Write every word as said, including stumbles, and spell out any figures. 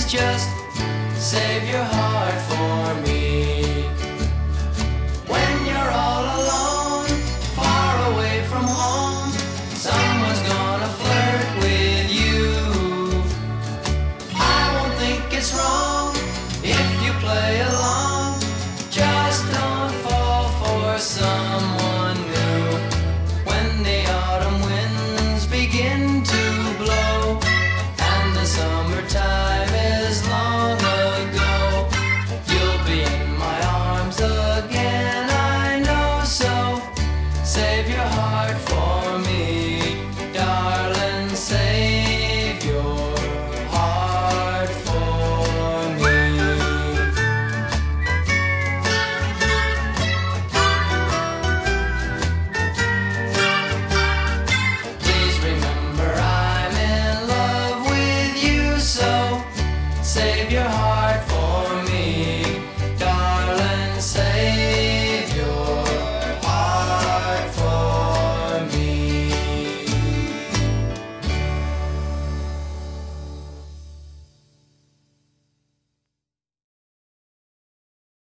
just save your heart for me. When you're all alone, far away from home, someone's gonna flirt with you. I won't think it's wrong if you play along. Just don't fall for someone new. When the autumn winds begin to blow and the summertime is long ago, you'll be in my arms again, I know. So save your heart for me, darling, save your heart for me. Please remember I'm in love with you, so save your